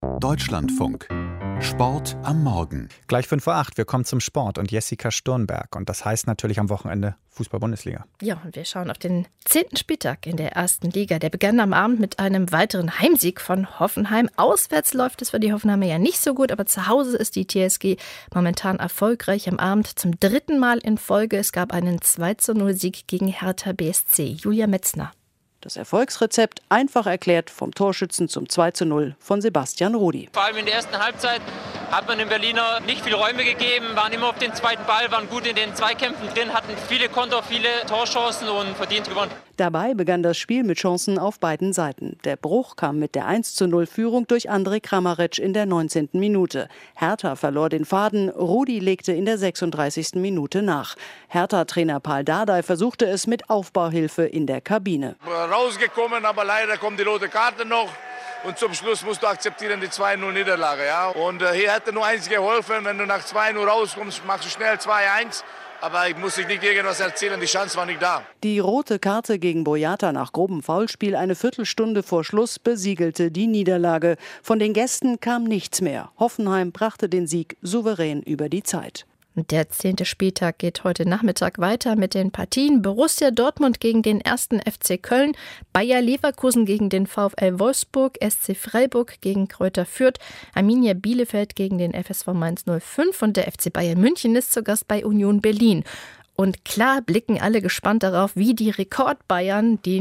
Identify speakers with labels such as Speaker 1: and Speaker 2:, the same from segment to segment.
Speaker 1: Deutschlandfunk. Sport am Morgen.
Speaker 2: Gleich 5:08 Uhr, wir kommen zum Sport und Jessica Sturmberg. Und das heißt natürlich am Wochenende Fußball-Bundesliga.
Speaker 3: Ja, und wir schauen auf den 10. Spieltag in der ersten Liga. Der begann am Abend mit einem weiteren Heimsieg von Hoffenheim. Auswärts läuft es für die Hoffenheimer ja nicht so gut, aber zu Hause ist die TSG momentan erfolgreich. Am Abend zum 3. Mal in Folge. Es gab einen 2:0-Sieg gegen Hertha BSC. Julia Metzner.
Speaker 4: Das Erfolgsrezept einfach erklärt vom Torschützen zum 2:0 von Sebastian Rudi.
Speaker 5: Vor allem in der ersten Halbzeit hat man den Berliner nicht viel Räume gegeben, waren immer auf den zweiten Ball, waren gut in den Zweikämpfen drin, hatten viele Konter, viele Torchancen und verdient gewonnen.
Speaker 4: Dabei begann das Spiel mit Chancen auf beiden Seiten. Der Bruch kam mit der 1:0-Führung durch Andrej Kramaric in der 19. Minute. Hertha verlor den Faden, Rudi legte in der 36. Minute nach. Hertha-Trainer Paul Dardai versuchte es mit Aufbauhilfe in der Kabine.
Speaker 6: Rausgekommen, aber leider kommt die rote Karte noch. Und zum Schluss musst du akzeptieren die 2:0-Niederlage. Ja? Und hier hätte nur eins geholfen, wenn du nach 2:0 rauskommst, machst du schnell 2:1. Aber ich muss dich nicht irgendwas erzählen, die Chance war nicht da.
Speaker 4: Die rote Karte gegen Boyata nach grobem Foulspiel eine Viertelstunde vor Schluss besiegelte die Niederlage. Von den Gästen kam nichts mehr. Hoffenheim brachte den Sieg souverän über die Zeit.
Speaker 3: Der 10. Spieltag geht heute Nachmittag weiter mit den Partien Borussia Dortmund gegen den 1. FC Köln, Bayer Leverkusen gegen den VfL Wolfsburg, SC Freiburg gegen Greuther Fürth, Arminia Bielefeld gegen den FSV Mainz 05 und der FC Bayern München ist zu Gast bei Union Berlin. Und klar blicken alle gespannt darauf, wie die Rekordbayern die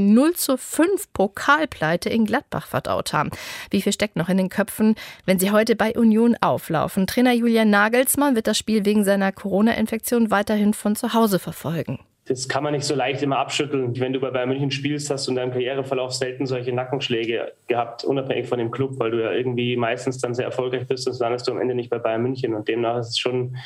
Speaker 3: 0:5 Pokalpleite in Gladbach verdaut haben. Wie viel steckt noch in den Köpfen, wenn sie heute bei Union auflaufen? Trainer Julian Nagelsmann wird das Spiel wegen seiner Corona-Infektion weiterhin von zu Hause verfolgen.
Speaker 7: Das kann man nicht so leicht immer abschütteln. Wenn du bei Bayern München spielst, hast du in deinem Karriereverlauf selten solche Nackenschläge gehabt, unabhängig von dem Club, weil du ja irgendwie meistens dann sehr erfolgreich bist und landest du am Ende nicht bei Bayern München. Und demnach ist es schon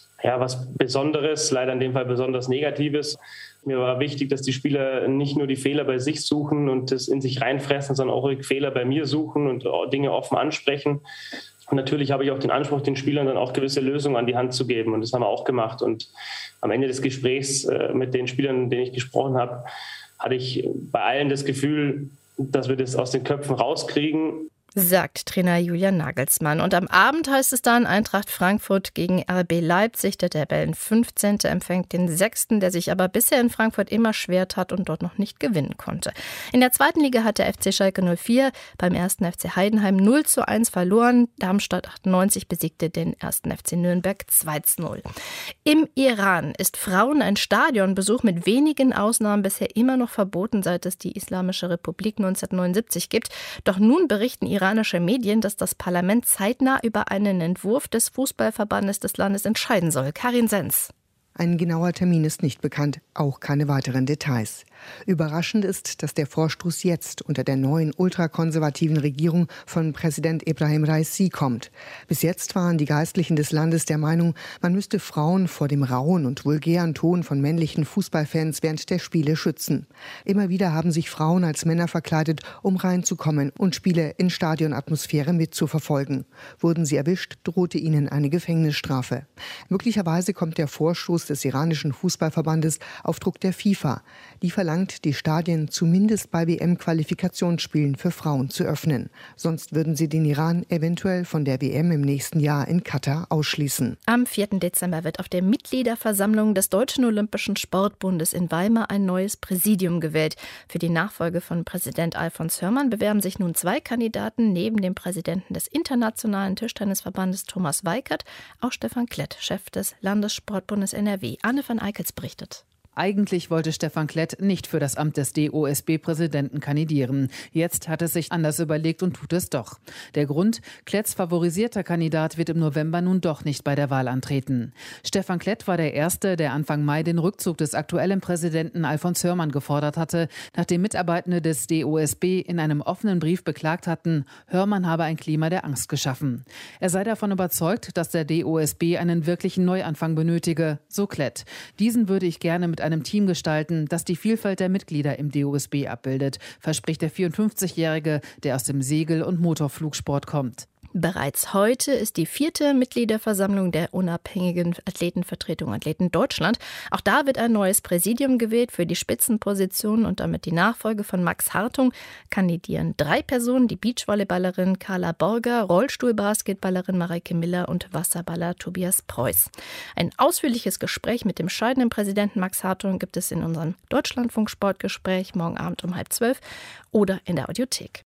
Speaker 7: was Besonderes, leider in dem Fall besonders Negatives. Mir war wichtig, dass die Spieler nicht nur die Fehler bei sich suchen und das in sich reinfressen, sondern auch Fehler bei mir suchen und Dinge offen ansprechen. Und natürlich habe ich auch den Anspruch, den Spielern dann auch gewisse Lösungen an die Hand zu geben. Und das haben wir auch gemacht. Und am Ende des Gesprächs mit den Spielern, mit denen ich gesprochen habe, hatte ich bei allen das Gefühl, dass wir das aus den Köpfen rauskriegen.
Speaker 3: Sagt Trainer Julian Nagelsmann. Und am Abend heißt es dann Eintracht Frankfurt gegen RB Leipzig. Der Tabellen 15. empfängt den 6., der sich aber bisher in Frankfurt immer schwer tat und dort noch nicht gewinnen konnte. In der zweiten Liga hat der FC Schalke 04 beim 1. FC Heidenheim 0:1 verloren. Darmstadt 98 besiegte den 1. FC Nürnberg 2:0. Im Iran ist Frauen ein Stadionbesuch mit wenigen Ausnahmen bisher immer noch verboten, seit es die Islamische Republik 1979 gibt. Doch nun berichten iranische Medien, dass das Parlament zeitnah über einen Entwurf des Fußballverbandes des Landes entscheiden soll. Karin Sens.
Speaker 8: Ein genauer Termin ist nicht bekannt, auch keine weiteren Details. Überraschend ist, dass der Vorstoß jetzt unter der neuen ultrakonservativen Regierung von Präsident Ebrahim Raisi kommt. Bis jetzt waren die Geistlichen des Landes der Meinung, man müsste Frauen vor dem rauen und vulgären Ton von männlichen Fußballfans während der Spiele schützen. Immer wieder haben sich Frauen als Männer verkleidet, um reinzukommen und Spiele in Stadionatmosphäre mitzuverfolgen. Wurden sie erwischt, drohte ihnen eine Gefängnisstrafe. Möglicherweise kommt der Vorstoß des iranischen Fußballverbandes auf Druck der FIFA. Die verlangt, die Stadien zumindest bei WM-Qualifikationsspielen für Frauen zu öffnen. Sonst würden sie den Iran eventuell von der WM im nächsten Jahr in Katar ausschließen.
Speaker 3: Am 4. Dezember wird auf der Mitgliederversammlung des Deutschen Olympischen Sportbundes in Weimar ein neues Präsidium gewählt. Für die Nachfolge von Präsident Alfons Hörmann bewerben sich nun 2 Kandidaten, neben dem Präsidenten des Internationalen Tischtennisverbandes Thomas Weikert, auch Stefan Klett, Chef des Landessportbundes NRW. Anne van Eickels berichtet.
Speaker 9: Eigentlich wollte Stefan Klett nicht für das Amt des DOSB-Präsidenten kandidieren. Jetzt hat er sich anders überlegt und tut es doch. Der Grund: Kletts favorisierter Kandidat wird im November nun doch nicht bei der Wahl antreten. Stefan Klett war der Erste, der Anfang Mai den Rückzug des aktuellen Präsidenten Alfons Hörmann gefordert hatte, nachdem Mitarbeitende des DOSB in einem offenen Brief beklagt hatten, Hörmann habe ein Klima der Angst geschaffen. Er sei davon überzeugt, dass der DOSB einen wirklichen Neuanfang benötige, so Klett. Diesen würde ich gerne mit einem Team gestalten, das die Vielfalt der Mitglieder im DOSB abbildet, verspricht der 54-Jährige, der aus dem Segel- und Motorflugsport kommt.
Speaker 3: Bereits heute ist die 4. Mitgliederversammlung der unabhängigen Athletenvertretung Athleten Deutschland. Auch da wird ein neues Präsidium gewählt für die Spitzenpositionen und damit die Nachfolge von Max Hartung kandidieren 3 Personen, die Beachvolleyballerin Carla Borger, Rollstuhlbasketballerin Mareike Miller und Wasserballer Tobias Preuß. Ein ausführliches Gespräch mit dem scheidenden Präsidenten Max Hartung gibt es in unserem Deutschlandfunk-Sportgespräch morgen Abend um 11:30 oder in der Audiothek.